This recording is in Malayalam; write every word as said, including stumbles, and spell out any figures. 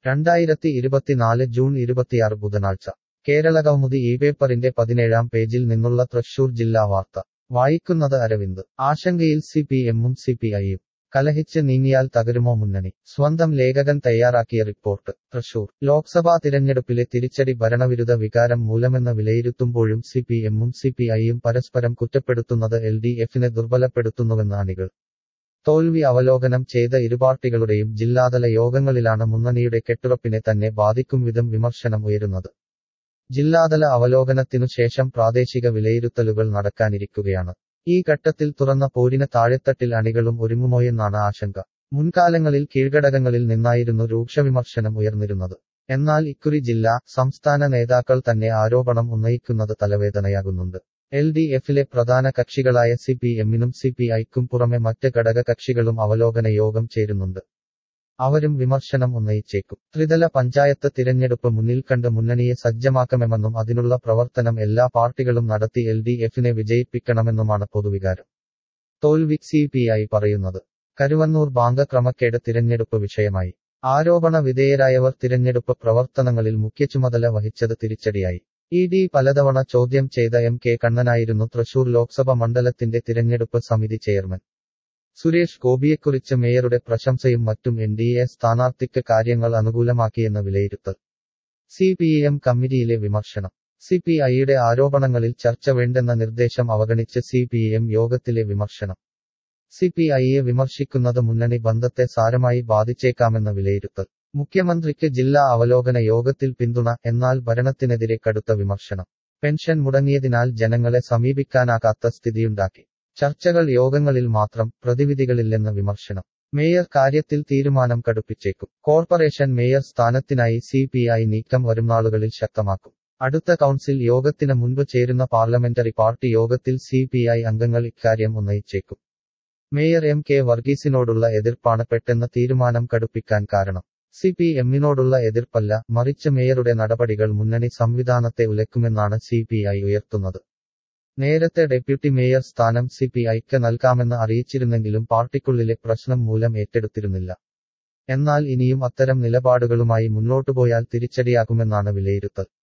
രണ്ടായിരത്തി ഇരുപത്തിനാല് ജൂൺ ഇരുപത്തിയാറ് ബുധനാഴ്ച കേരളകൗമുദി ഈ പേപ്പറിന്റെ പതിനേഴാം പേജിൽ നിന്നുള്ള തൃശൂർ ജില്ലാ വാർത്ത വായിക്കുന്നത് അരവിന്ദ് ആശങ്കയിൽ സി പി എമ്മും സി പി ഐയും കലഹിച്ച് നീങ്ങിയാൽ തകരുമോ മുന്നണി സ്വന്തം ലേഖകൻ തയ്യാറാക്കിയ റിപ്പോർട്ട് തൃശൂർ ലോക്സഭാ തിരഞ്ഞെടുപ്പിലെ തിരിച്ചടി ഭരണവിരുദ്ധ വികാരം മൂലമെന്ന് വിലയിരുത്തുമ്പോഴും സി പി എമ്മും സി പി ഐയും പരസ്പരം കുറ്റപ്പെടുത്തുന്നത് എൽ ഡി എഫിനെ ദുർബലപ്പെടുത്തുന്നുവെന്ന് അണികൾ തോൽവി അവലോകനം ചെയ്ത ഇരുപാർട്ടികളുടെയും ജില്ലാതല യോഗങ്ങളിലാണ് മുന്നണിയുടെ കെട്ടുറപ്പിനെ തന്നെ ബാധിക്കും വിധം വിമർശനം ഉയരുന്നത് ജില്ലാതല അവലോകനത്തിനു ശേഷം പ്രാദേശിക വിലയിരുത്തലുകൾ നടക്കാനിരിക്കുകയാണ് ഈ ഘട്ടത്തിൽ തുറന്ന പോരിന് താഴെത്തട്ടിൽ അണികളും ഒരുങ്ങുമോയെന്നാണ് ആശങ്ക മുൻകാലങ്ങളിൽ കീഴ്ഘടകങ്ങളിൽ നിന്നായിരുന്നു രൂക്ഷവിമർശനം ഉയർന്നിരുന്നത് എന്നാൽ ഇക്കുറി ജില്ലാ സംസ്ഥാന നേതാക്കൾ തന്നെ ആരോപണം ഉന്നയിക്കുന്നത് തലവേദനയാകുന്നുണ്ട് എൽ ഡി എഫിലെ പ്രധാന കക്ഷികളായ സി പി എമ്മിനും സി പി ഐക്കും പുറമെ മറ്റ് ഘടക കക്ഷികളും അവലോകന യോഗം ചേരുന്നുണ്ട് അവരും വിമർശനം ഉന്നയിച്ചേക്കും ത്രിതല പഞ്ചായത്ത് തിരഞ്ഞെടുപ്പ് മുന്നിൽ കണ്ട് മുന്നണിയെ സജ്ജമാക്കണമെന്നും അതിനുള്ള പ്രവർത്തനം എല്ലാ പാർട്ടികളും നടത്തി എൽ ഡി എഫിനെ വിജയിപ്പിക്കണമെന്നുമാണ് പൊതുവികാരം തോൽവി സി പി ഐ പറയുന്നത് കരുവന്നൂർ ബാങ്ക് ക്രമക്കേട് തിരഞ്ഞെടുപ്പ് വിഷയമായി ആരോപണ വിധേയരായവർ തിരഞ്ഞെടുപ്പ് പ്രവർത്തനങ്ങളിൽ മുഖ്യചുമതല വഹിച്ചത് തിരിച്ചടിയായി ഇ ഡി പലതവണ ചോദ്യം ചെയ്ത എം കെ കണ്ണനായിരുന്നു തൃശൂർ ലോക്സഭ മണ്ഡലത്തിന്റെ തിരഞ്ഞെടുപ്പ് സമിതി ചെയർമാൻ സുരേഷ് ഗോപിയെക്കുറിച്ച് മേയറുടെ പ്രശംസയും മറ്റും എൻ ഡി എ സ്ഥാനാർത്ഥിക്ക് കാര്യങ്ങൾ അനുകൂലമാക്കിയെന്ന് വിലയിരുത്തൽ സി പി എം കമ്മിറ്റിയിലെ വിമർശനം സി പി ഐയുടെ ആരോപണങ്ങളിൽ ചർച്ച വേണ്ടെന്ന നിർദ്ദേശം അവഗണിച്ച് സി പി എം യോഗത്തിലെ വിമർശനം സി പി ഐയെ വിമർശിക്കുന്നത് മുന്നണി ബന്ധത്തെ സാരമായി ബാധിച്ചേക്കാമെന്ന വിലയിരുത്തൽ മുഖ്യമന്ത്രിക്ക് ജില്ലാ അവലോകന യോഗത്തിൽ പിന്തുണ എന്നാൽ ഭരണത്തിനെതിരെ കടുത്ത വിമർശനം പെൻഷൻ മുടങ്ങിയതിനാൽ ജനങ്ങളെ സമീപിക്കാനാകാത്ത സ്ഥിതിയുണ്ടാക്കി ചർച്ചകൾ യോഗങ്ങളിൽ മാത്രം പ്രതിവിധികളില്ലെന്ന വിമർശനം മേയർ കാര്യത്തിൽ തീരുമാനം കടുപ്പിച്ചേക്കും കോർപ്പറേഷൻ മേയർ സ്ഥാനത്തിനായി സി പി ഐ നീക്കം വരുംനാളുകളിൽ ശക്തമാക്കും അടുത്ത കൗൺസിൽ യോഗത്തിന് മുൻപ് ചേരുന്ന പാർലമെന്ററി പാർട്ടി യോഗത്തിൽ സി പി ഐ അംഗങ്ങൾ ഇക്കാര്യം ഉന്നയിച്ചേക്കും മേയർ എം കെ വർഗീസിനോടുള്ള എതിർപ്പാണ് പെട്ടെന്ന് തീരുമാനം കടുപ്പിക്കാൻ കാരണം സി പി എമ്മിനോടുള്ള എതിർപ്പല്ല മറിച്ച് മേയറുടെ നടപടികൾ മുന്നണി സംവിധാനത്തെ ഉലയ്ക്കുമെന്നാണ് സി പി ഐ ഉയർത്തുന്നത് നേരത്തെ ഡെപ്യൂട്ടി മേയർ സ്ഥാനം സി പി ഐക്ക് നൽകാമെന്ന് അറിയിച്ചിരുന്നെങ്കിലും പാർട്ടിക്കുള്ളിലെ പ്രശ്നം മൂലം ഏറ്റെടുത്തിരുന്നില്ല എന്നാൽ ഇനിയും അത്തരം നിലപാടുകളുമായി മുന്നോട്ടുപോയാൽ തിരിച്ചടിയാകുമെന്നാണ് വിലയിരുത്തൽ